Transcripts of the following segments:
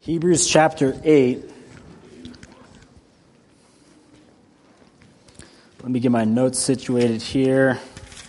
Hebrews chapter 8. Let me get my notes situated here.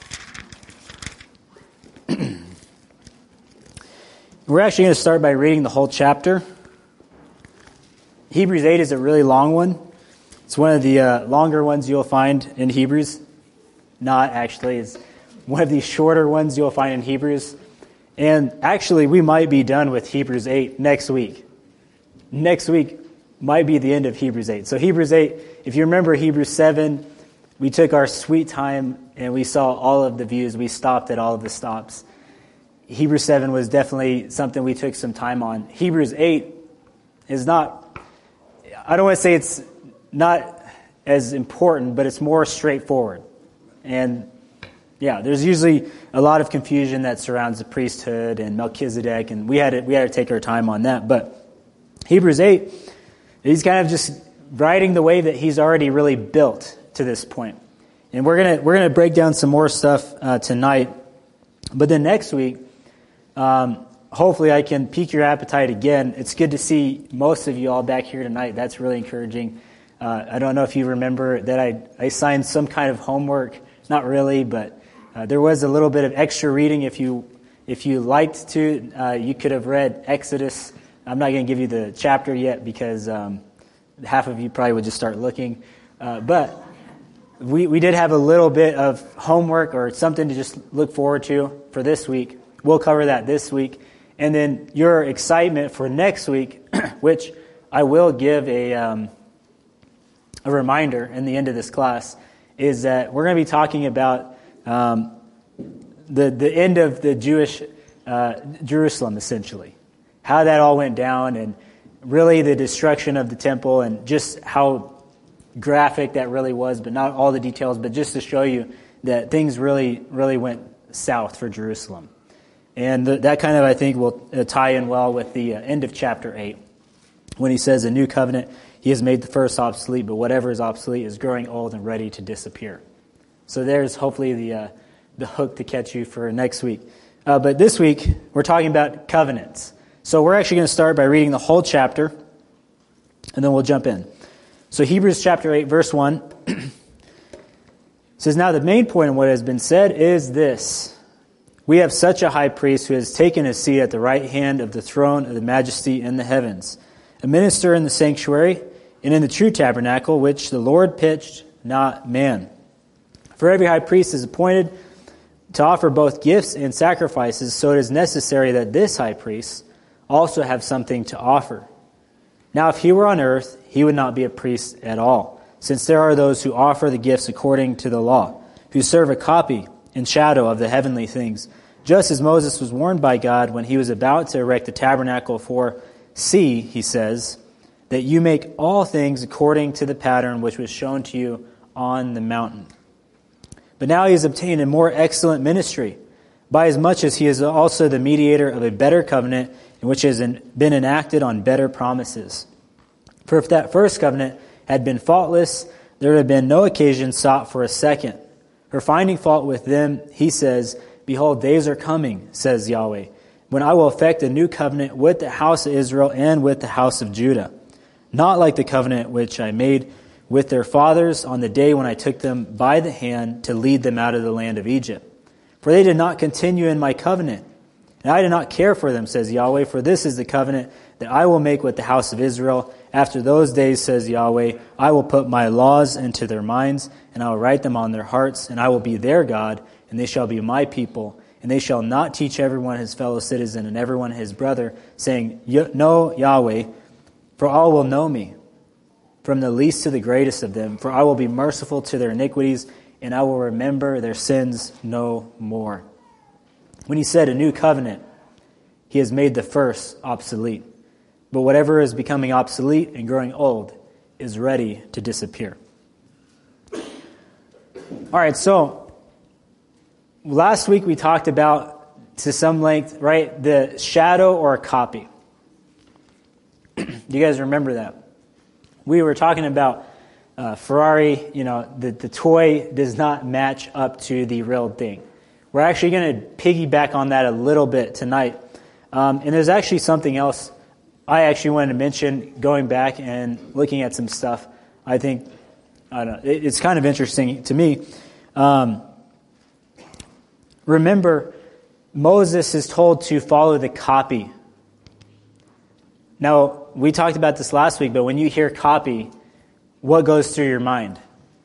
We're actually going to start by reading the whole chapter. Hebrews 8 is a really long one. It's one of the longer ones you'll find in Hebrews. Not actually. It's one of the shorter ones you'll find in Hebrews. And actually, we might be done with Hebrews 8 next week. Next week might be the end of Hebrews 8. So Hebrews 8, if you remember Hebrews 7, we took our sweet time and we saw all of the views. We stopped at all of the stops. Hebrews 7 was definitely something we took some time on. Hebrews 8 is not, I don't want to say it's not as important, but it's more straightforward. And yeah, there's usually a lot of confusion that surrounds the priesthood and Melchizedek, and we had to take our time on that. But Hebrews 8, he's kind of just riding the wave that he's already really built to this point. And we're gonna break down some more stuff tonight. But then next week, hopefully I can pique your appetite again. It's good to see most of you all back here tonight. That's really encouraging. I don't know if you remember that I assigned some kind of homework. Not really, but there was a little bit of extra reading. If you liked to, you could have read Exodus. I'm not going to give you the chapter yet because half of you probably would just start looking. But we did have a little bit of homework or something to just look forward to for this week. We'll cover that this week. And then your excitement for next week, which I will give a reminder in the end of this class, is that we're going to be talking about the end of the Jewish Jerusalem, essentially. How that all went down, and really the destruction of the temple, and just how graphic that really was, but not all the details, but just to show you that things really, really went south for Jerusalem. And that kind of, I think, will tie in well with the end of chapter 8, when he says, a new covenant, he has made the first obsolete, but whatever is obsolete is growing old and ready to disappear. So there's hopefully the hook to catch you for next week. But this week, we're talking about covenants. So we're actually going to start by reading the whole chapter, and then we'll jump in. So Hebrews chapter 8, verse 1 says, now the main point of what has been said is this. We have such a high priest who has taken his seat at the right hand of the throne of the majesty in the heavens, a minister in the sanctuary and in the true tabernacle, which the Lord pitched, not man. For every high priest is appointed to offer both gifts and sacrifices, so it is necessary that this high priest also have something to offer. Now, if he were on earth, he would not be a priest at all, since there are those who offer the gifts according to the law, who serve a copy and shadow of the heavenly things, just as Moses was warned by God when he was about to erect the tabernacle for, see, he says, that you make all things according to the pattern which was shown to you on the mountain. But now he has obtained a more excellent ministry, by as much as he is also the mediator of a better covenant, in which has been enacted on better promises. For if that first covenant had been faultless, there would have been no occasion sought for a second. For finding fault with them, he says, behold, days are coming, says Yahweh, when I will effect a new covenant with the house of Israel and with the house of Judah, not like the covenant which I made with their fathers on the day when I took them by the hand to lead them out of the land of Egypt. For they did not continue in my covenant, and I did not care for them, says Yahweh, for this is the covenant that I will make with the house of Israel. After those days, says Yahweh, I will put my laws into their minds, and I will write them on their hearts, and I will be their God, and they shall be my people. And they shall not teach everyone his fellow citizen and everyone his brother, saying, know Yahweh, for all will know me, from the least to the greatest of them. For I will be merciful to their iniquities, and I will remember their sins no more. When he said a new covenant, he has made the first obsolete. But whatever is becoming obsolete and growing old is ready to disappear. All right, so last week we talked about, to some length, right, the shadow or a copy. Do you guys remember that? We were talking about Ferrari, the toy does not match up to the real thing. We're actually going to piggyback on that a little bit tonight. And there's actually something else I actually wanted to mention, going back and looking at some stuff, I think, I don't know, it's kind of interesting to me. Remember, Moses is told to follow the copy. Now, we talked about this last week, but when you hear copy, what goes through your mind?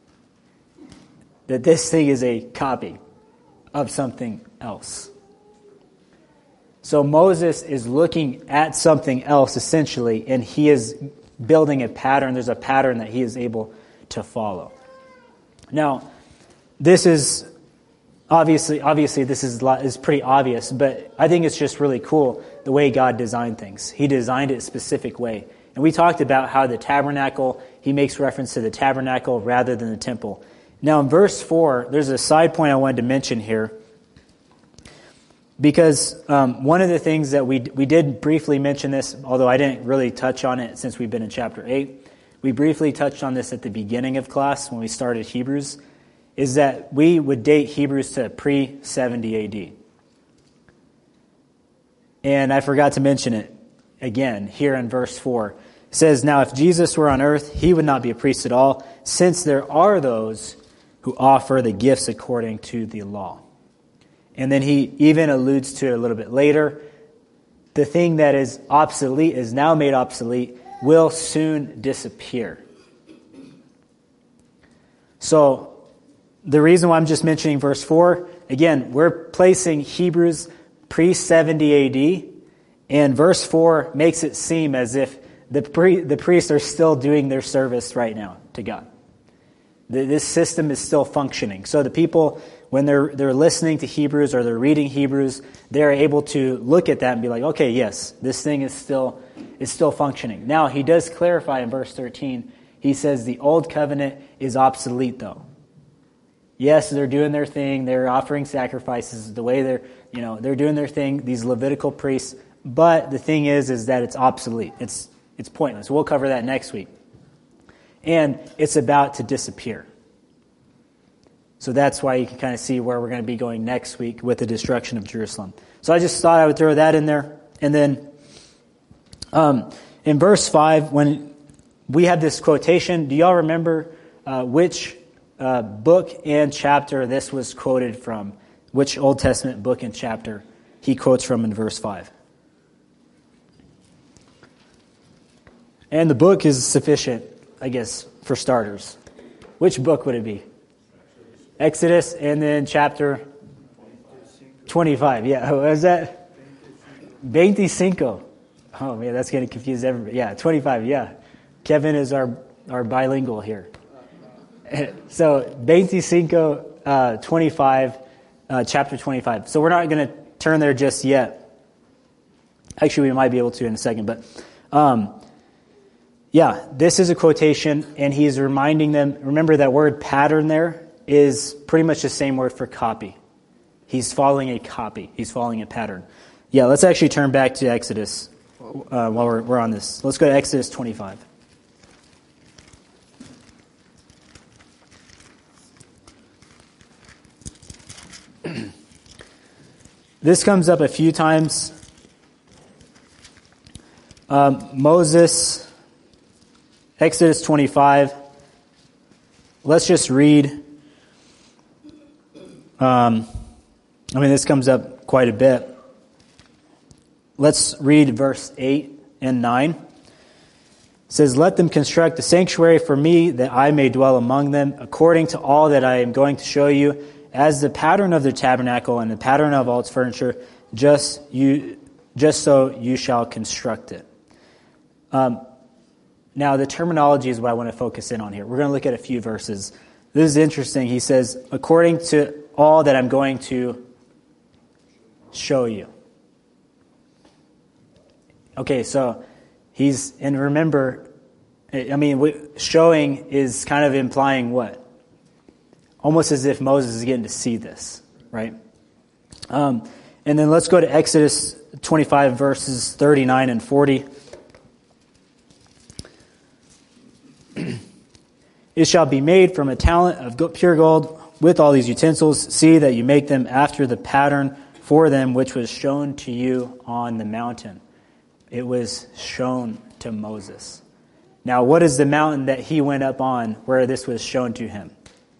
That this thing is a copy of something else. So Moses is looking at something else, essentially, and he is building a pattern. There's a pattern that he is able to follow. Now, this is obviously this is pretty obvious, but I think it's just really cool the way God designed things. He designed it a specific way. And we talked about how the tabernacle, he makes reference to the tabernacle rather than the temple. Now, in verse 4, there's a side point I wanted to mention here. Because one of the things that we did briefly mention this, although I didn't really touch on it since we've been in chapter 8, we briefly touched on this at the beginning of class when we started Hebrews, is that we would date Hebrews to pre-70 AD. And I forgot to mention it again here in verse 4. It says, "Now if Jesus were on earth, he would not be a priest at all, since there are those who offer the gifts according to the law." And then he even alludes to it a little bit later. The thing that is obsolete, is now made obsolete, will soon disappear. So the reason why I'm just mentioning verse 4, again, we're placing Hebrews pre-70 AD, and verse 4 makes it seem as if the priests are still doing their service right now to God. This system is still functioning. So the people, when they're listening to Hebrews or they're reading Hebrews, they're able to look at that and be like, okay, yes, this thing is still functioning. Now, he does clarify in verse 13. He says the old covenant is obsolete, though. Yes, they're doing their thing. They're offering sacrifices the way they're doing their thing, these Levitical priests. But the thing is that it's obsolete. It's pointless. We'll cover that next week. And it's about to disappear. So that's why you can kind of see where we're going to be going next week with the destruction of Jerusalem. So I just thought I would throw that in there. And then in verse 5, when we have this quotation, do y'all remember which book and chapter this was quoted from? Which Old Testament book and chapter he quotes from in verse 5? And the book is sufficient, I guess, for starters. Which book would it be? Exodus, and then chapter 25. Yeah, what was that? 25. Oh, man, that's going to confuse everybody. Yeah, 25, yeah. Kevin is our bilingual here. So, 25, chapter 25. So we're not going to turn there just yet. Actually, we might be able to in a second, but yeah, this is a quotation, and he's reminding them, remember that word pattern there is pretty much the same word for copy. He's following a copy. He's following a pattern. Yeah, let's actually turn back to Exodus while we're on this. Let's go to Exodus 25. This comes up a few times. Moses, Exodus 25. Let's just read. This comes up quite a bit. Let's read verse 8 and 9. It says, "Let them construct a sanctuary for me, that I may dwell among them, according to all that I am going to show you, as the pattern of the tabernacle and the pattern of all its furniture, just so you shall construct it." Now, the terminology is what I want to focus in on here. We're going to look at a few verses. This is interesting. He says, according to all that I'm going to show you. Okay, so and remember, showing is kind of implying what? Almost as if Moses is getting to see this, right? And then let's go to Exodus 25, verses 39 and 40. "It shall be made from a talent of pure gold with all these utensils. See that you make them after the pattern for them which was shown to you on the mountain." It was shown to Moses. Now, what is the mountain that he went up on where this was shown to him?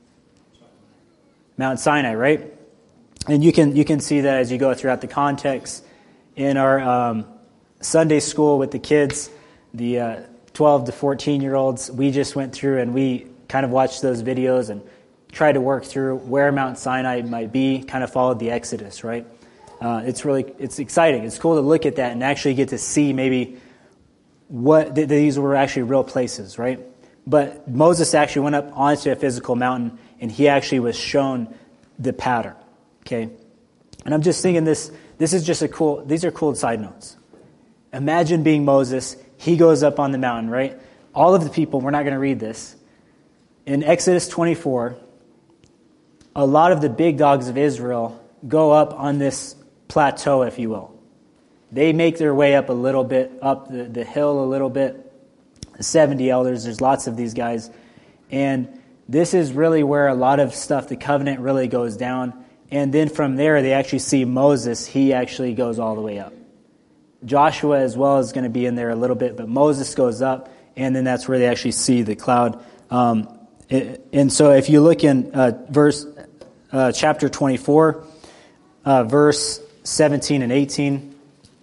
Mount Sinai, right? And you can see that as you go throughout the context. In our Sunday school with the kids, the 12 to 14-year-olds, we just went through and we kind of watched those videos and tried to work through where Mount Sinai might be, kind of followed the Exodus, right? It's exciting. It's cool to look at that and actually get to see maybe what these were actually real places, right? But Moses actually went up onto a physical mountain and he actually was shown the pattern, okay? And I'm just thinking this is just these are cool side notes. Imagine being Moses. He goes up on the mountain, right? All of the people, we're not going to read this. In Exodus 24, a lot of the big dogs of Israel go up on this plateau, if you will. They make their way up a little bit, up the hill a little bit. The 70 elders, there's lots of these guys. And this is really where a lot of stuff, the covenant really goes down. And then from there, they actually see Moses. He actually goes all the way up. Joshua as well is going to be in there a little bit, but Moses goes up, and then that's where they actually see the cloud. And so if you look in chapter 24, verse 17 and 18.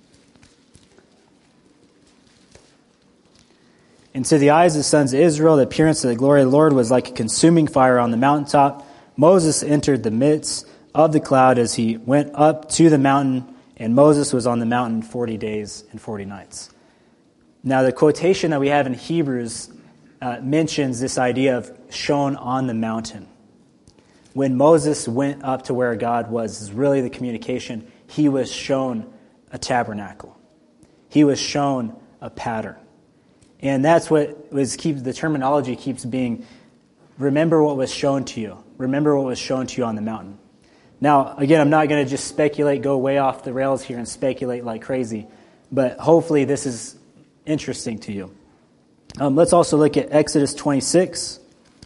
And to the eyes of the sons of Israel, the appearance of the glory of the Lord was like a consuming fire on the mountaintop. Moses entered the midst of the cloud as he went up to the mountain, and Moses was on the mountain 40 days and 40 nights. Now, the quotation that we have in Hebrews mentions this idea of shown on the mountain. When Moses went up to where God was, is really the communication. He was shown a tabernacle. He was shown a pattern. And that's what the terminology keeps being, remember what was shown to you. Remember what was shown to you on the mountain. Now, again, I'm not going to just speculate, go way off the rails here and speculate like crazy, but hopefully this is interesting to you. Let's also look at Exodus 26.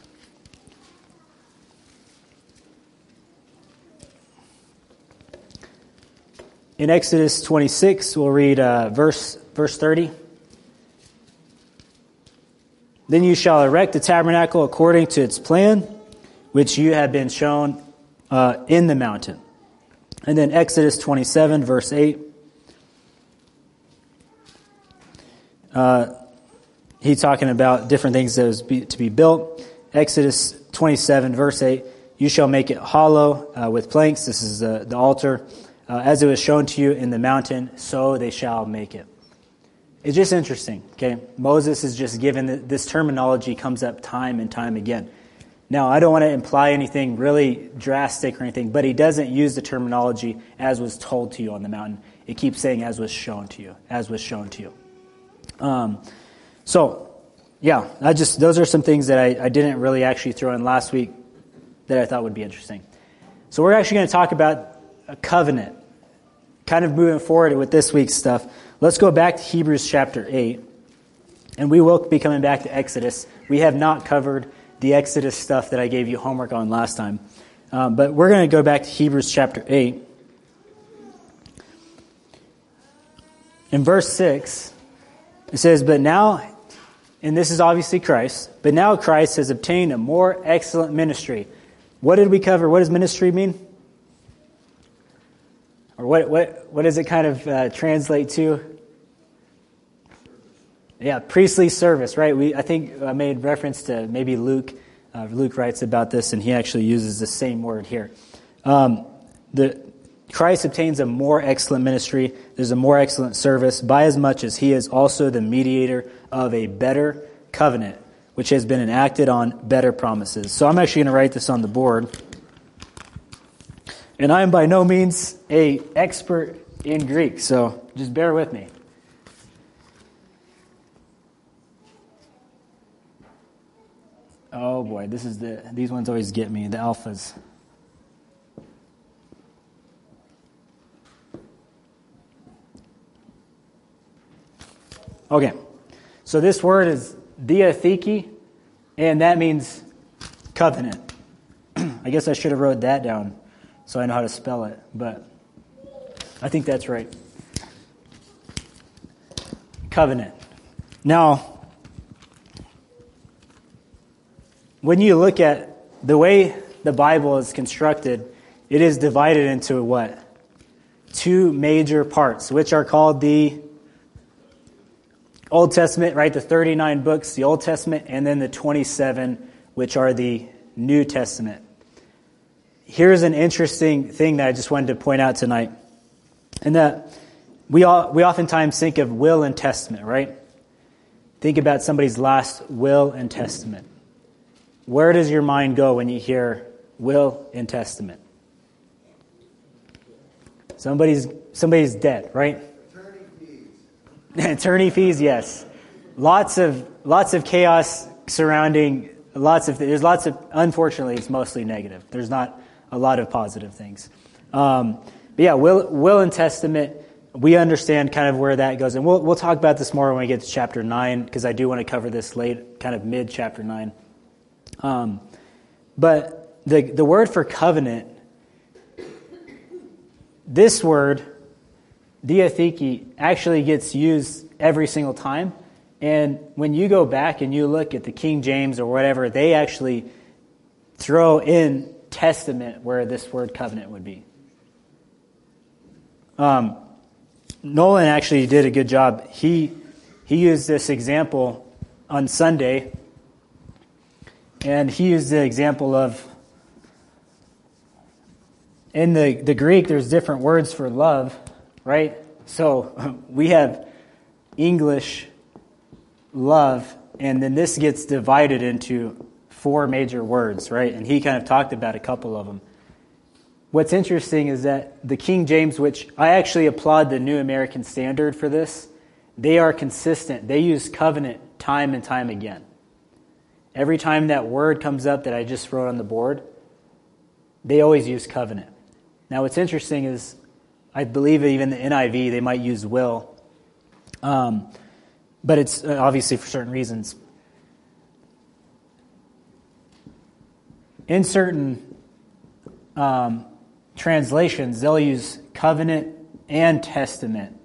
In Exodus 26, we'll read verse 30. Then you shall erect the tabernacle according to its plan, which you have been shown in the mountain. And then Exodus 27, verse 8. He's talking about different things that was to be built. Exodus 27, verse 8. You shall make it hollow with planks. This is the altar. As it was shown to you in the mountain, so they shall make it. It's just interesting, okay? Moses is just given this terminology comes up time and time again. Now, I don't want to imply anything really drastic or anything, but he doesn't use the terminology as was told to you on the mountain. It keeps saying as was shown to you, as was shown to you. Those are some things that I didn't really actually throw in last week that I thought would be interesting. So we're actually going to talk about a covenant, kind of moving forward with this week's stuff. Let's go back to Hebrews chapter 8, and we will be coming back to Exodus. We have not covered the Exodus stuff that I gave you homework on last time, but we're going to go back to Hebrews chapter 8. In verse 6, it says, "But now," and this is obviously Christ, "but now Christ has obtained a more excellent ministry." What did we cover? What does ministry mean? Or what does it kind of translate to? Yeah, priestly service, right? I think I made reference to maybe Luke. Luke writes about this, and he actually uses the same word here. Christ obtains a more excellent ministry. There's a more excellent service, by as much as he is also the mediator of a better covenant, which has been enacted on better promises. So I'm actually going to write this on the board. And I am by no means an expert in Greek, so just bear with me. Oh boy, these ones always get me, the alphas. Okay, so this word is diatheke, and that means covenant. I guess I should have wrote that down so I know how to spell it, but I think that's right. covenant. Now, when you look at the way the Bible is constructed, it is divided into what? Two major parts, which are called the Old Testament, right? The 39 books, the Old Testament, and then the 27, which are the New Testament. Here's an interesting thing that I just wanted to point out tonight. And that we oftentimes think of will and testament, right? Think about somebody's last will and testament. Where does your mind go when you hear will and testament? Somebody's dead, right? Attorney fees. Attorney fees, yes. Lots of chaos surrounding unfortunately, it's mostly negative. There's not a lot of positive things. But yeah, will and testament, we understand kind of where that goes. And we'll talk about this more when we get to chapter 9, because I do want to cover this late, kind of mid chapter 9. But the word for covenant, this word, diatheke, actually gets used every single time. And when you go back and you look at the King James or whatever, they actually throw in testament where this word covenant would be. Nolan actually did a good job. He used this example on Sunday, and he used the example of, in the Greek, there's different words for love, right? So we have English love, and then this gets divided into 4 major words, right? And he kind of talked about a couple of them. What's interesting is that the King James, which I actually applaud the New American Standard for this, they are consistent. They use covenant time and time again. Every time that word comes up that I just wrote on the board, they always use covenant. Now what's interesting is, I believe even the NIV, they might use will. But it's obviously for certain reasons. In certain translations, they'll use covenant and testament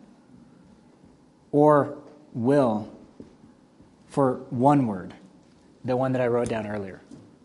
or will for one word, the one that I wrote down earlier.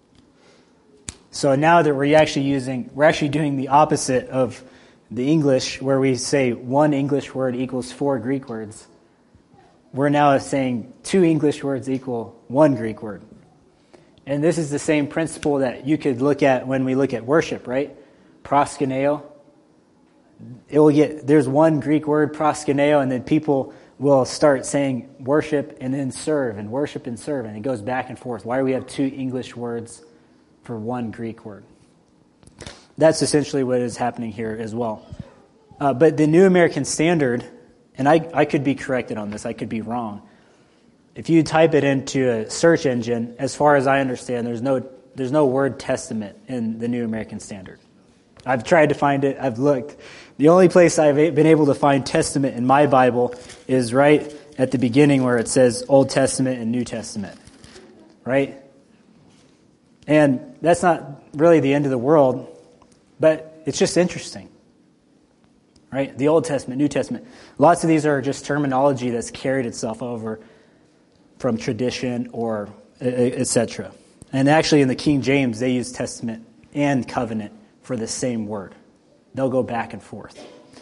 So now that we're actually doing the opposite of the English, where we say one English word equals 4 Greek words. We're now saying 2 English words equal 1 Greek word. And this is the same principle that you could look at when we look at worship, right? Proskuneo. There's 1 Greek word, proskuneo, and then people will start saying worship and then serve, and worship and serve, and it goes back and forth. Why do we have 2 English words for 1 Greek word? That's essentially what is happening here as well. But the New American Standard, and I could be corrected on this, I could be wrong. If you type it into a search engine, as far as I understand, there's no word testament in the New American Standard. I've tried to find it, I've looked. The only place I've been able to find testament in my Bible is right at the beginning where it says Old Testament and New Testament, right? And that's not really the end of the world, but it's just interesting, right? The Old Testament, New Testament. Lots of these are just terminology that's carried itself over from tradition or etc. And actually in the King James, they use testament and covenant for the same word. They'll go back and forth.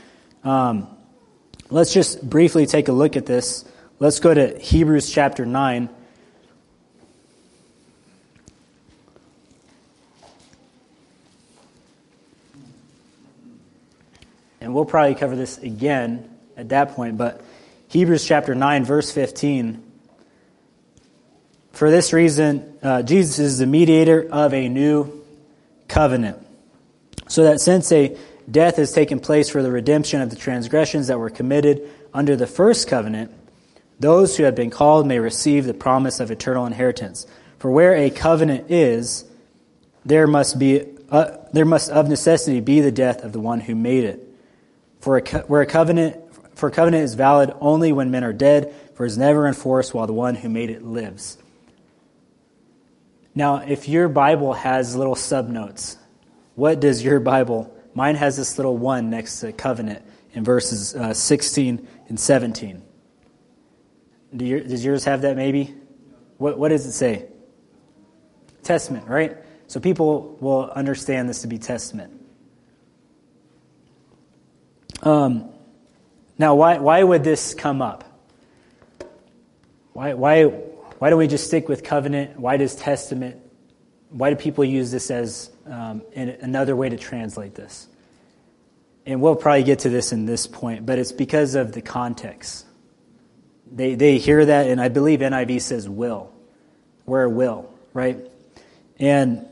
Let's just briefly take a look at this. Let's go to Hebrews chapter 9. And we'll probably cover this again at that point, but Hebrews chapter 9, verse 15. For this reason, Jesus is the mediator of a new covenant, so that since a death has taken place for the redemption of the transgressions that were committed under the first covenant, those who have been called may receive the promise of eternal inheritance. For where a covenant is, there must of necessity be the death of the one who made it. For a covenant is valid only when men are dead, for it is never enforced while the one who made it lives. Now, if your Bible has little subnotes, what does your Bible? Mine has this little 1 next to covenant in verses 16 and 17. Does yours have that maybe? What does it say? Testament, right? So people will understand this to be testament. Now, why would this come up? Why don't we just stick with covenant? Why does testament? Why do people use this as another way to translate this? And we'll probably get to this in this point, but it's because of the context. They hear that, and I believe NIV says will. Where will, right? And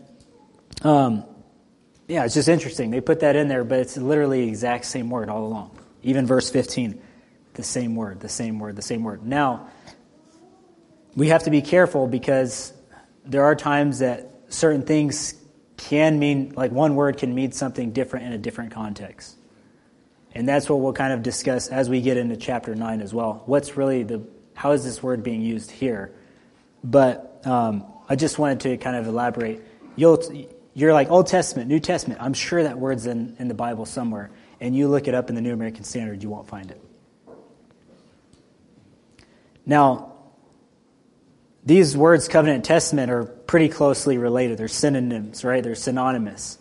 it's just interesting. They put that in there, but it's literally the exact same word all along. Even verse 15, the same word, the same word, the same word. Now, we have to be careful because there are times that certain things can mean, like one word can mean something different in a different context. And that's what we'll kind of discuss as we get into chapter 9 as well. How is this word being used here? But I just wanted to kind of elaborate. You're like Old Testament, New Testament. I'm sure that word's in the Bible somewhere. And you look it up in the New American Standard, you won't find it. Now, these words, covenant and testament, are pretty closely related. They're synonyms, right? They're synonymous.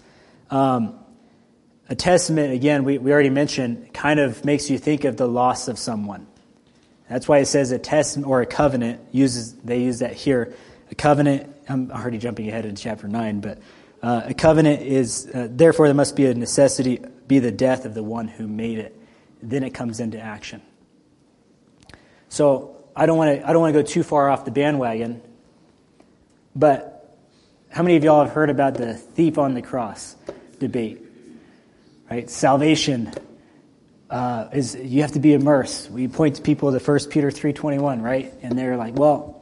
A testament, again, we already mentioned, kind of makes you think of the loss of someone. That's why it says a testament or a covenant. They use that here. A covenant, I'm already jumping ahead in chapter 9, but a covenant is, therefore there must be a necessity, be the death of the one who made it. Then it comes into action. So I don't want to go too far off the bandwagon, but how many of y'all have heard about the thief on the cross debate? Right? Salvation is you have to be immersed. We point to people to 1 Peter 3:21, right? And they're like, well,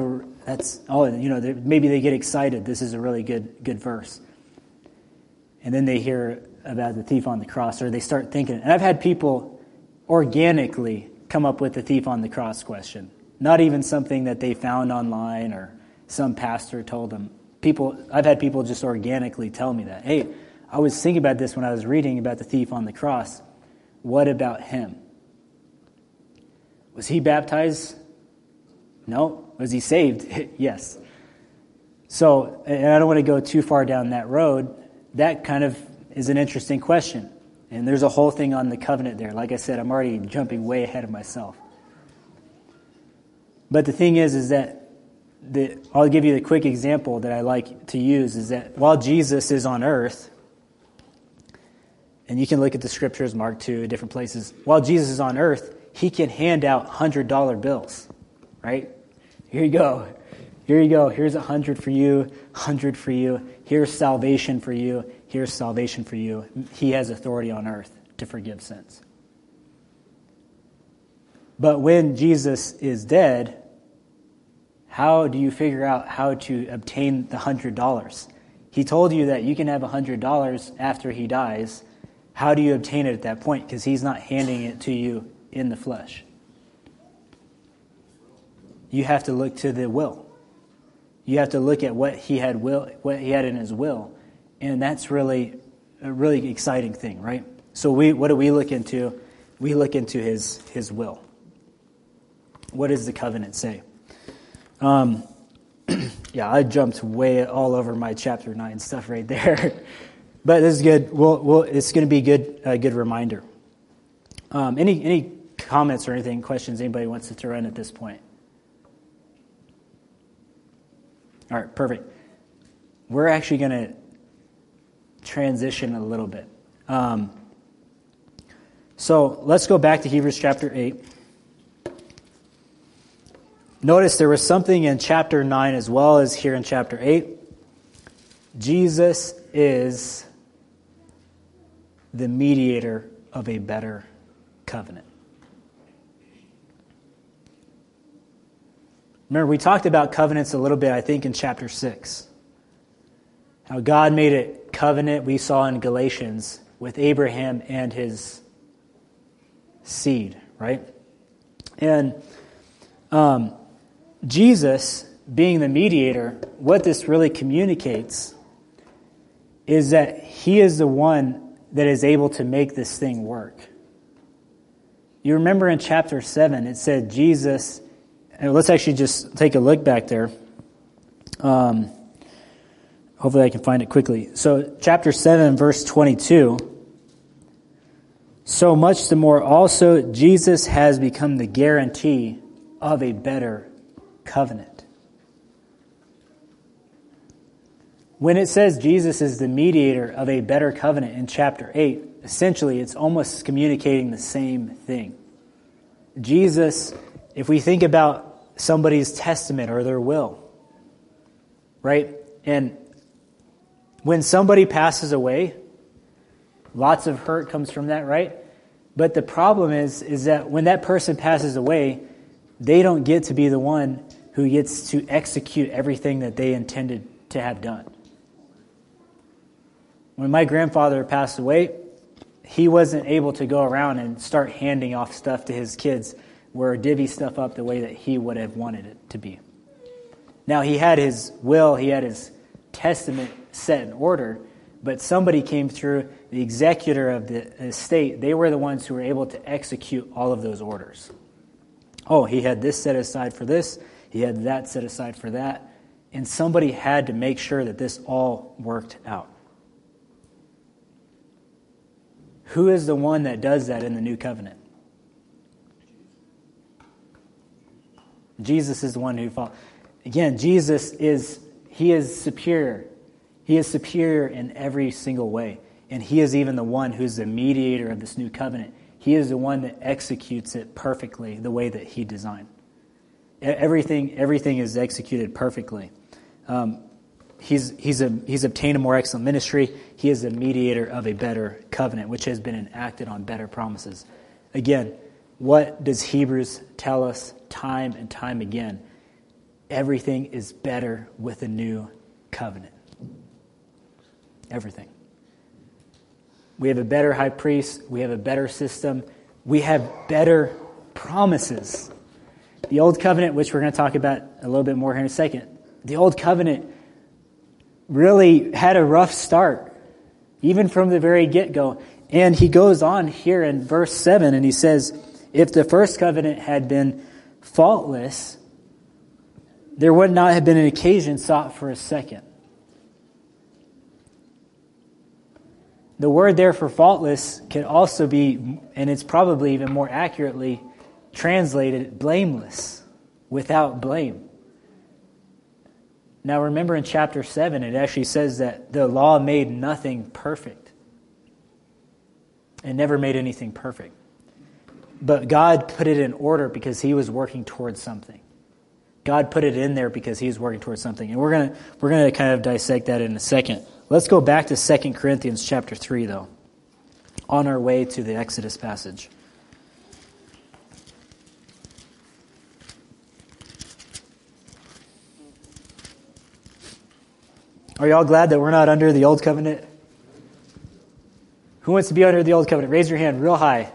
maybe they get excited. This is a really good verse. And then they hear about the thief on the cross, or they start thinking. And I've had people organically come up with the thief on the cross question. Not even something that they found online or some pastor told them. I've had people just organically tell me that. Hey, I was thinking about this when I was reading about the thief on the cross. What about him? Was he baptized? No. Was he saved? Yes. So, and I don't want to go too far down that road. That kind of is an interesting question. And there's a whole thing on the covenant there. Like I said, I'm already jumping way ahead of myself. But the thing is that I'll give you the quick example that I like to use, is that while Jesus is on earth, and you can look at the scriptures, Mark 2, different places, while Jesus is on earth, he can hand out $100 bills, right? Here you go. Here you go. Here's 100 for you, 100 for you. Here's salvation for you. Here's salvation for you. He has authority on earth to forgive sins. But when Jesus is dead, how do you figure out how to obtain the $100? He told you that you can have $100 after he dies. How do you obtain it at that point? Because he's not handing it to you in the flesh. You have to look to the will. You have to look at what he had in his will, and that's really a really exciting thing, right? So what do we look into? We look into his will. What does the covenant say? Yeah, I jumped way all over my chapter 9 stuff right there. But this is good. It's going to be a good reminder. Any comments or anything, questions anybody wants to throw in at this point? All right, perfect. We're actually going to transition a little bit. So let's go back to Hebrews chapter 8. Notice there was something in chapter 9 as well as here in chapter 8. Jesus is the mediator of a better covenant. Remember, we talked about covenants a little bit, I think, in chapter 6. How God made a covenant, we saw in Galatians, with Abraham and his seed, right? And Jesus, being the mediator, what this really communicates is that he is the one that is able to make this thing work. You remember in chapter 7, it said Jesus And let's actually just take a look back there. Hopefully I can find it quickly. So chapter 7, verse 22. So much the more also Jesus has become the guarantee of a better covenant. When it says Jesus is the mediator of a better covenant in chapter 8, essentially it's almost communicating the same thing. Jesus, if we think about somebody's testament or their will, right? And when somebody passes away, lots of hurt comes from that, right? But the problem is that when that person passes away, they don't get to be the one who gets to execute everything that they intended to have done. When my grandfather passed away, he wasn't able to go around and start handing off stuff to his kids or divvy stuff up the way that he would have wanted it to be. Now, he had his will, he had his testament set in order, but somebody came through, the executor of the estate. They were the ones who were able to execute all of those orders. Oh, he had this set aside for this, he had that set aside for that, and somebody had to make sure that this all worked out. Who is the one that does that in the new covenant? Jesus is the one who fought. Again, Jesus is superior. He is superior in every single way. And he is even the one who's the mediator of this new covenant. He is the one that executes it perfectly the way that he designed. Everything is executed perfectly. He's obtained a more excellent ministry. He is the mediator of a better covenant, which has been enacted on better promises. Again, what does Hebrews tell us time and time again? Everything is better with a new covenant. Everything. We have a better high priest. We have a better system. We have better promises. The old covenant, which we're going to talk about a little bit more here in a second, the old covenant really had a rough start, even from the very get-go. And he goes on here in verse 7, and he says, if the first covenant had been faultless, there would not have been an occasion sought for a second. The word there for faultless can also be, and it's probably even more accurately translated, blameless, without blame. Now remember in chapter 7, it actually says that the law made nothing perfect. It never made anything perfect. But God put it in order because he was working towards something. God put it in there because he was working towards something. And we're going to kind of dissect that in a second. Let's go back to 2 Corinthians chapter 3, though, on our way to the Exodus passage. Are y'all glad that we're not under the old covenant? Who wants to be under the old covenant? Raise your hand real high.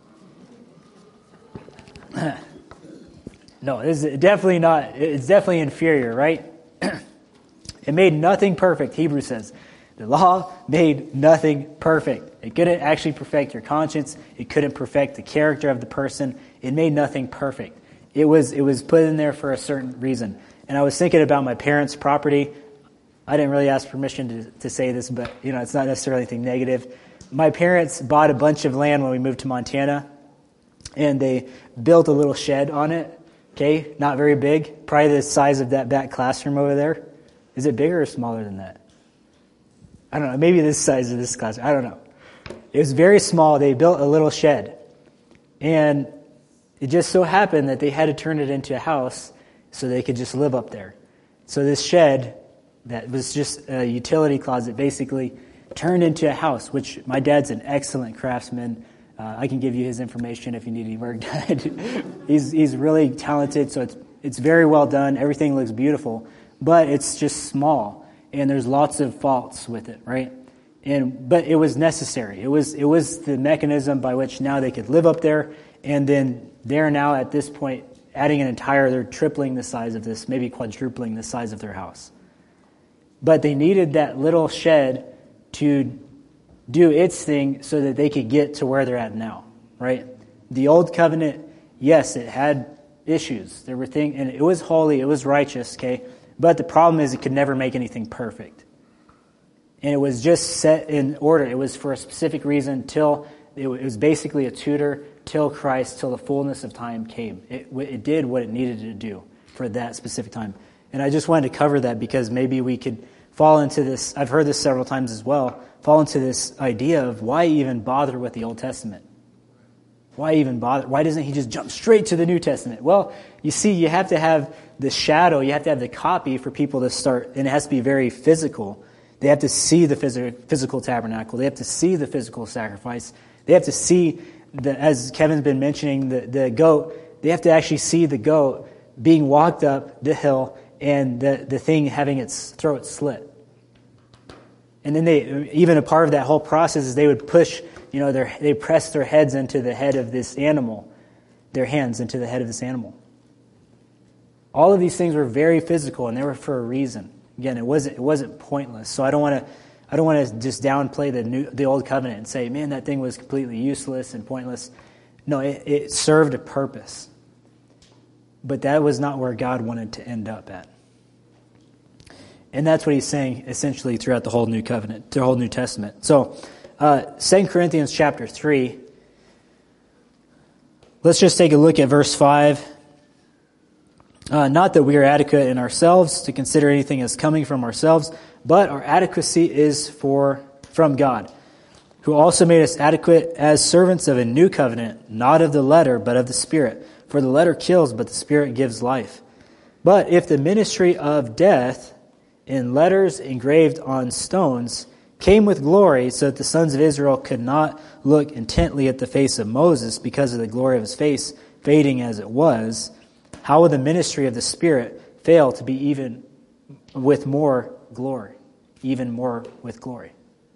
No, it's definitely not. It's definitely inferior, right? It made nothing perfect, Hebrews says. The law made nothing perfect. It couldn't actually perfect your conscience. It couldn't perfect the character of the person. It made nothing perfect. It was put in there for a certain reason. And I was thinking about my parents' property. I didn't really ask permission to say this, but it's not necessarily anything negative. My parents bought a bunch of land when we moved to Montana, and they built a little shed on it. Okay, not very big, probably the size of that back classroom over there. Is it bigger or smaller than that? I don't know, maybe this size of this classroom, I don't know. It was very small. They built a little shed, and it just so happened that they had to turn it into a house so they could just live up there. So this shed that was just a utility closet basically turned into a house, which my dad's an excellent craftsman. I can give you his information if you need any work done. He's really talented, so it's very well done. Everything looks beautiful, but it's just small, and there's lots of faults with it, right? But it was necessary. It was the mechanism by which now they could live up there, and then they're now at this point adding they're tripling the size of this, maybe quadrupling the size of their house. But they needed that little shed to do its thing so that they could get to where they're at now, right? The old covenant, yes, it had issues. There were things, and it was holy, it was righteous, okay? But the problem is it could never make anything perfect. And it was just set in order. It was for a specific reason till it was basically a tutor till Christ, till the fullness of time came. It did what it needed to do for that specific time. And I just wanted to cover that because maybe we could fall into this, I've heard this several times as well, fall into this idea of why even bother with the Old Testament? Why even bother? Why doesn't he just jump straight to the New Testament? Well, you see, you have to have the shadow, you have to have the copy for people to start, and it has to be very physical. They have to see the physical tabernacle. They have to see the physical sacrifice. They have to see, as Kevin's been mentioning, the goat. They have to actually see the goat being walked up the hill and the thing having its throat slit. And then even a part of that whole process is they would push, they press their heads into the head of this animal, their hands into the head of this animal. All of these things were very physical, and they were for a reason. Again, it wasn't pointless. So I don't want to just downplay the old covenant and say, man, that thing was completely useless and pointless. No, it served a purpose. But that was not where God wanted to end up at. And that's what he's saying essentially throughout the whole New Covenant, the whole New Testament. So, 2 Corinthians chapter 3. Let's just take a look at verse 5. Not that we are adequate in ourselves to consider anything as coming from ourselves, but our adequacy is from God, who also made us adequate as servants of a new covenant, not of the letter, but of the Spirit. For the letter kills, but the Spirit gives life. But if the ministry of death, in letters engraved on stones, came with glory, so that the sons of Israel could not look intently at the face of Moses because of the glory of his face, fading as it was, how will the ministry of the Spirit fail to be even with more glory? Even more with glory.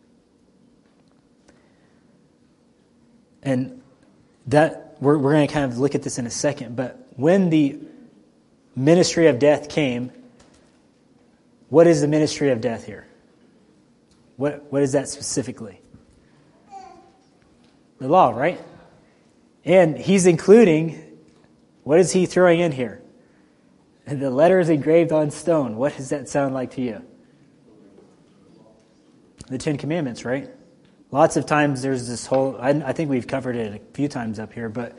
And that we're going to kind of look at this in a second, but when the ministry of death came, what is the ministry of death here? What is that specifically? The law, right? And he's including, what is he throwing in here? The letters engraved on stone. What does that sound like to you? The Ten Commandments, right? Lots of times there's this whole, I think we've covered it a few times up here, but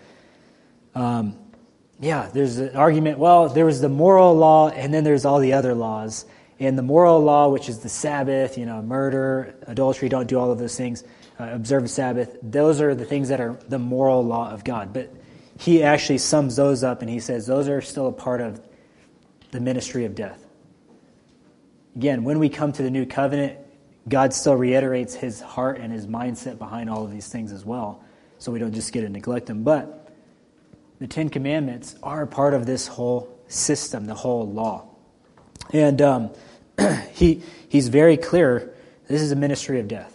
there's an argument, well, there was the moral law and then there's all the other laws. And the moral law, which is the Sabbath, murder, adultery, don't do all of those things, observe the Sabbath, those are the things that are the moral law of God. But he actually sums those up and he says those are still a part of the ministry of death. Again, when we come to the new covenant, God still reiterates his heart and his mindset behind all of these things as well, so we don't just get to neglect them. But the Ten Commandments are a part of this whole system, the whole law. And he's very clear, this is a ministry of death.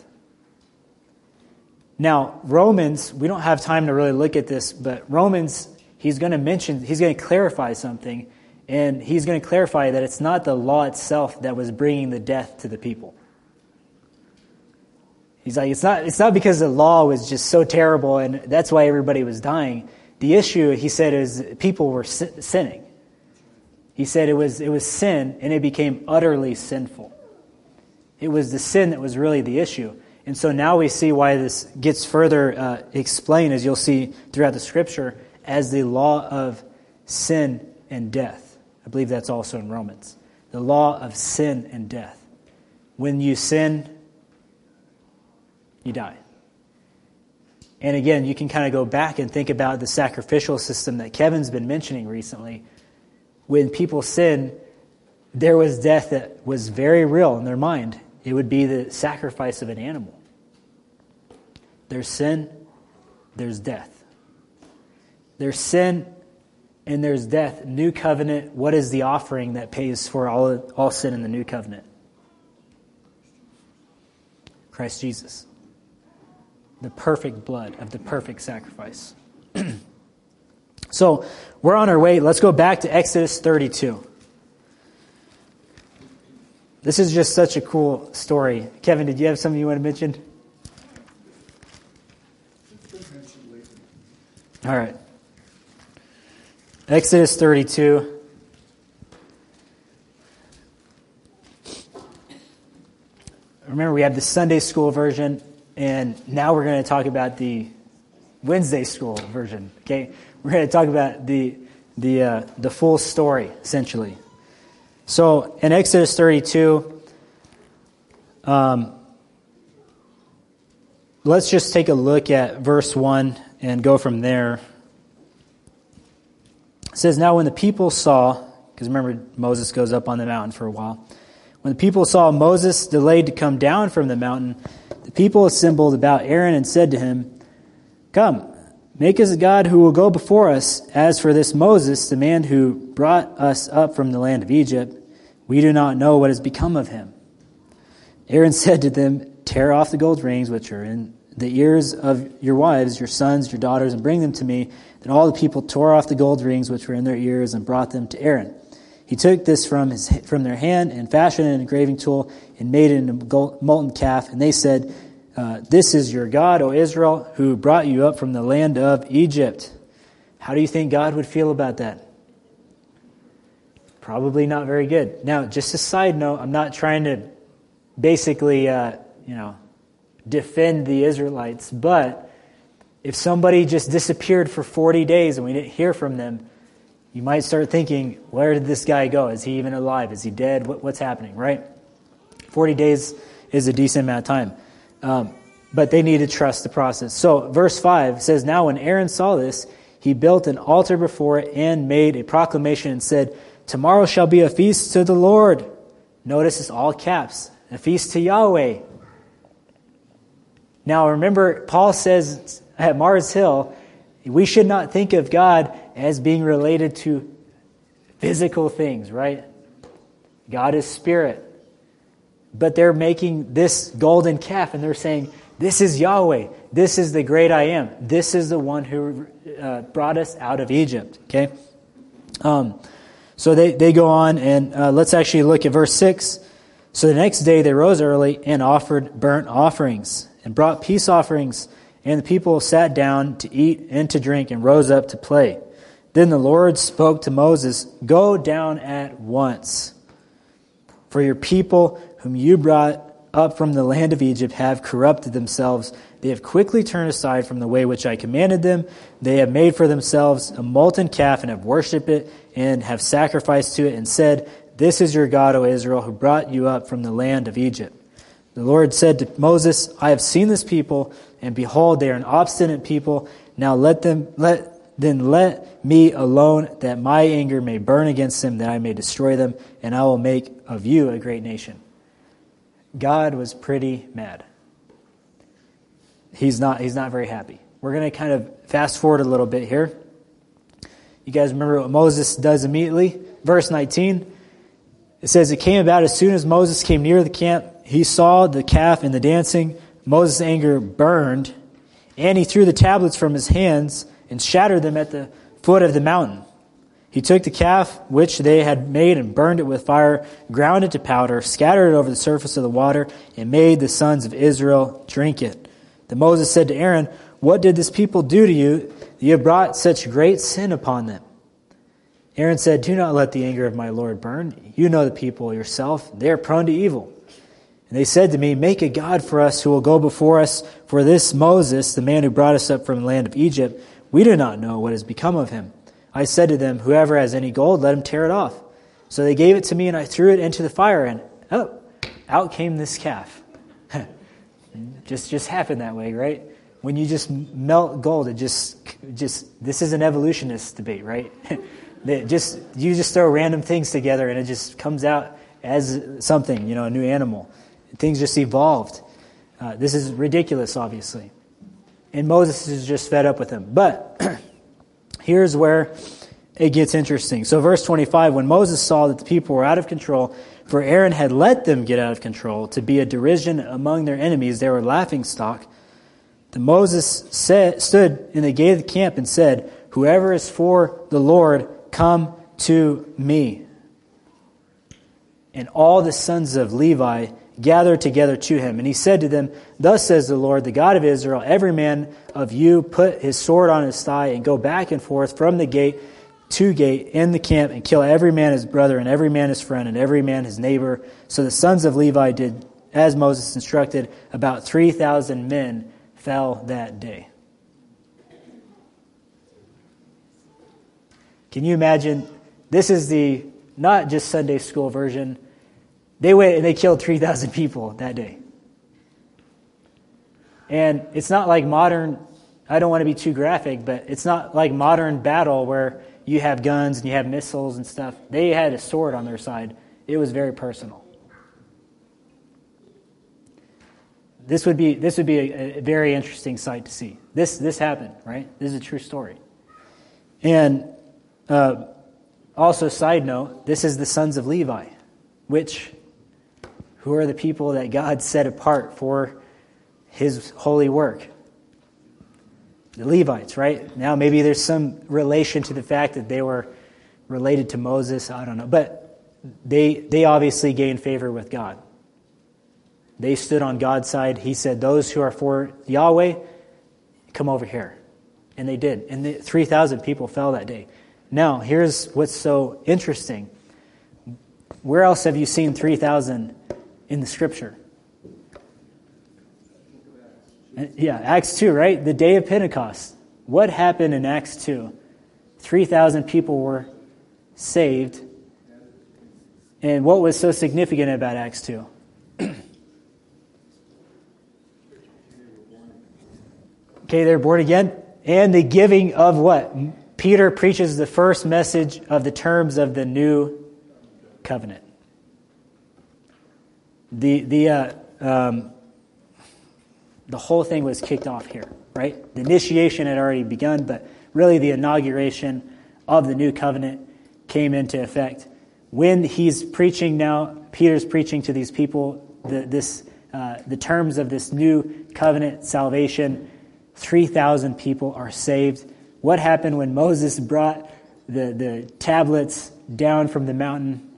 Now, Romans, we don't have time to really look at this, but Romans, he's going to clarify something, and he's going to clarify that it's not the law itself that was bringing the death to the people. He's like, it's not because the law was just so terrible and that's why everybody was dying. The issue, he said, is people were sinning. He said it was sin and it became utterly sinful. It was the sin that was really the issue. And so now we see why this gets further explained, as you'll see throughout the Scripture, as the law of sin and death. I believe that's also in Romans. The law of sin and death. When you sin, you die. And again, you can kind of go back and think about the sacrificial system that Kevin's been mentioning recently. When people sin, there was death that was very real in their mind. It would be the sacrifice of an animal. There's sin, there's death. There's sin and there's death. New covenant, what is the offering that pays for all sin in the new covenant? Christ Jesus. The perfect blood of the perfect sacrifice. So, we're on our way. Let's go back to Exodus 32. This is just such a cool story. Kevin, did you have something you want to mention? All right. Exodus 32. Remember, we have the Sunday school version, and now we're going to talk about the Wednesday school version. Okay, we're going to talk about the full story, essentially. So in Exodus 32, let's just take a look at verse 1 and go from there. It says, "Now when the people saw," because remember Moses goes up on the mountain for a while. "When the people saw Moses delayed to come down from the mountain, the people assembled about Aaron and said to him, 'Come, make us a god who will go before us. As for this Moses, the man who brought us up from the land of Egypt, we do not know what has become of him.' Aaron said to them, 'Tear off the gold rings which are in the ears of your wives, your sons, your daughters, and bring them to me.' Then all the people tore off the gold rings which were in their ears and brought them to Aaron. He took this from their hand and fashioned an engraving tool and made it into a molten calf. And they said, 'This is your God, O Israel, who brought you up from the land of Egypt.'" How do you think God would feel about that? Probably not very good. Now, just a side note, I'm not trying to basically, defend the Israelites, but if somebody just disappeared for 40 days and we didn't hear from them, you might start thinking, where did this guy go? Is he even alive? Is he dead? What's happening, right? 40 days is a decent amount of time. But they need to trust the process. So verse 5 says, "Now when Aaron saw this, he built an altar before it and made a proclamation and said, 'Tomorrow shall be a feast to the Lord.'" Notice it's all caps. "A feast to Yahweh." Now remember, Paul says at Mars Hill, we should not think of God as being related to physical things, right? God is spirit. But they're making this golden calf and they're saying, "This is Yahweh. This is the great I am. This is the one who brought us out of Egypt." Okay? So they go on and let's actually look at verse 6. "So the next day they rose early and offered burnt offerings and brought peace offerings, and the people sat down to eat and to drink and rose up to play. Then the Lord spoke to Moses, 'Go down at once, for your people whom you brought up from the land of Egypt have corrupted themselves. They have quickly turned aside from the way which I commanded them. They have made for themselves a molten calf and have worshipped it and have sacrificed to it and said, "This is your God, O Israel, who brought you up from the land of Egypt." The Lord said to Moses, "I have seen this people, and behold, they are an obstinate people. Now let me alone, that my anger may burn against them, that I may destroy them, and I will make of you a great nation." God was pretty mad. He's not very happy. We're going to kind of fast forward a little bit here. You guys remember what Moses does immediately? Verse 19. It says, "It came about as soon as Moses came near the camp, he saw the calf and the dancing. Moses' anger burned, and he threw the tablets from his hands and shattered them at the foot of the mountain. He took the calf which they had made and burned it with fire, ground it to powder, scattered it over the surface of the water, and made the sons of Israel drink it. Then Moses said to Aaron, 'What did this people do to you that you have brought such great sin upon them?' Aaron said, 'Do not let the anger of my Lord burn. You know the people yourself. They are prone to evil. And they said to me, "Make a god for us who will go before us. For this Moses, the man who brought us up from the land of Egypt, we do not know what has become of him." I said to them, "Whoever has any gold, let him tear it off." So they gave it to me, and I threw it into the fire, and out came this calf. just happened that way, right? When you just melt gold, it just this is an evolutionist debate, right? You just throw random things together, and it just comes out as something, a new animal. Things just evolved. This is ridiculous, obviously. And Moses is just fed up with him. But here's where it gets interesting. So verse 25, "When Moses saw that the people were out of control, for Aaron had let them get out of control to be a derision among their enemies, they were laughing stock. Then Moses stood in the gate of the camp and said, 'Whoever is for the Lord, come to me.' And all the sons of Levi gathered together to him. And he said to them, 'Thus says the Lord, the God of Israel, every man of you put his sword on his thigh and go back and forth from the gate gate in the camp and kill every man his brother and every man his friend and every man his neighbor. So the sons of Levi did as Moses instructed. About 3,000 men fell that day. Can you imagine? This is the not just Sunday school version. They went and they killed 3,000 people that day. And it's not like modern, I don't want to be too graphic, but it's not like modern battle where you have guns and you have missiles and stuff. They had a sword on their side. It was very personal. This would be a very interesting sight to see. This happened, right? This is a true story. And also, side note, this is the sons of Levi, who are the people that God set apart for his holy work. The Levites, right? Now maybe there's some relation to the fact that they were related to Moses, I don't know. But they obviously gained favor with God. They stood on God's side. He said, those who are for Yahweh, come over here. And they did. And 3,000 people fell that day. Now, here's what's so interesting. Where else have you seen 3,000 in the Scripture? Yeah, Acts 2, right? The day of Pentecost. What happened in Acts 2? 3,000 people were saved. And what was so significant about Acts 2? Okay, they're born again. And the giving of what? Peter preaches the first message of the terms of the new covenant. The whole thing was kicked off here, right? The initiation had already begun, but really the inauguration of the new covenant came into effect. When he's preaching now, Peter's preaching to these people the terms of this new covenant salvation. 3,000 people are saved. What happened when Moses brought the tablets down from the mountain?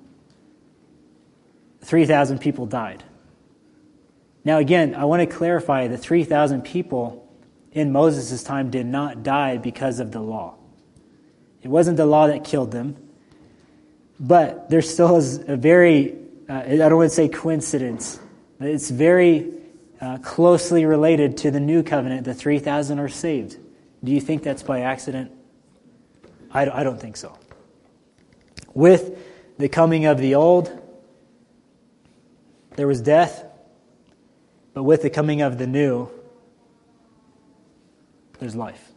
3,000 people died. Now again, I want to clarify the 3,000 people in Moses' time did not die because of the law. It wasn't the law that killed them, but there still is a very, I don't want to say coincidence, but it's very closely related to the new covenant. The 3,000 are saved. Do you think that's by accident? I don't think so. With the coming of the old, there was death, but with the coming of the new, there's life.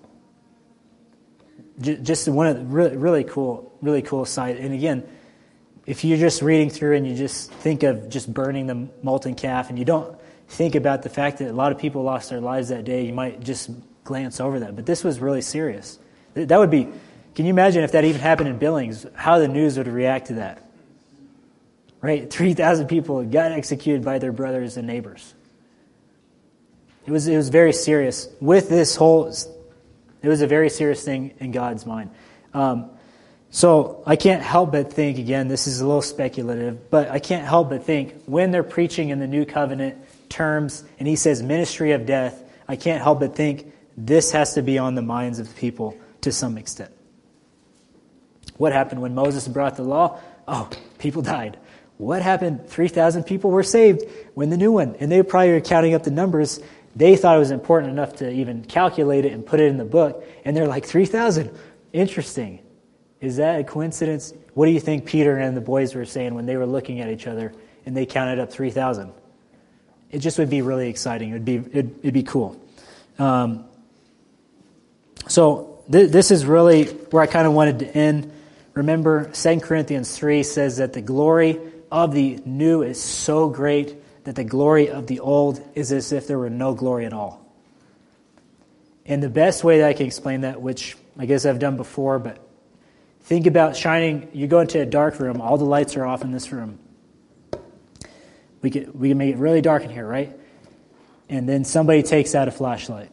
Just one of the really cool side. And again, if you're just reading through and you just think of just burning the molten calf and you don't think about the fact that a lot of people lost their lives that day, you might just glance over that. But this was really serious. That would be, can you imagine if that even happened in Billings, how the news would react to that? Right? 3,000 people got executed by their brothers and neighbors. It was very serious. With this whole, it was a very serious thing in God's mind. So I can't help but think, again, this is a little speculative, but I can't help but think when they're preaching in the new covenant terms, and he says ministry of death, I can't help but think this has to be on the minds of the people to some extent. What happened when Moses brought the law? Oh, people died. What happened? 3,000 people were saved when the new one, and they probably were counting up the numbers. They thought it was important enough to even calculate it and put it in the book, and they're like, 3,000. Interesting. Is that a coincidence? What do you think Peter and the boys were saying when they were looking at each other and they counted up 3,000? It just would be really exciting. It'd be cool. So this is really where I kind of wanted to end. Remember, 2 Corinthians 3 says that the glory of the new is so great that the glory of the old is as if there were no glory at all. And the best way that I can explain that, which I guess I've done before, but think about shining. You go into a dark room, all the lights are off in this room. We can make it really dark in here, right? And then somebody takes out a flashlight.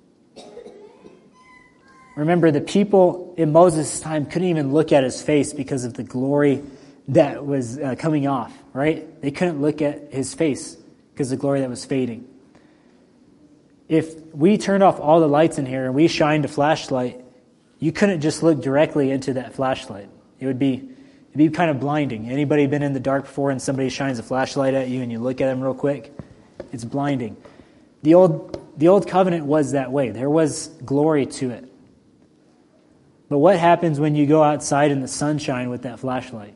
Remember, the people in Moses' time couldn't even look at his face because of the glory that was coming off, right? They couldn't look at his face because of the glory that was fading. If we turned off all the lights in here and we shined a flashlight, you couldn't just look directly into that flashlight. It'd be kind of blinding. Anybody been in the dark before and somebody shines a flashlight at you and you look at them real quick? It's blinding. The old covenant was that way. There was glory to it. But what happens when you go outside in the sunshine with that flashlight?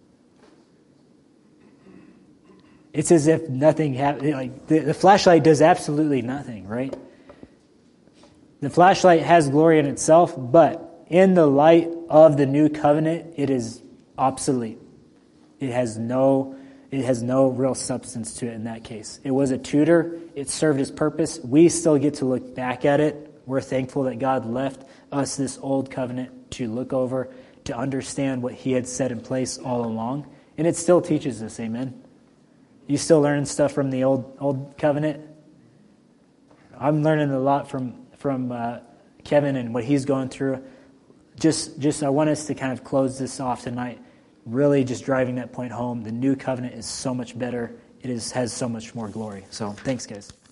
It's as if nothing happened. Like the flashlight does absolutely nothing, right? The flashlight has glory in itself, but in the light of the new covenant, it is obsolete. It has no real substance to it in that case. It was a tutor. It served its purpose. We still get to look back at it. We're thankful that God left us this old covenant to look over, to understand what he had set in place all along. And it still teaches us, amen? You still learning stuff from the old covenant? I'm learning a lot from Kevin and what he's going through. Just I want us to kind of close this off tonight, really just driving that point home. The new covenant is so much better. It has so much more glory. So thanks, guys.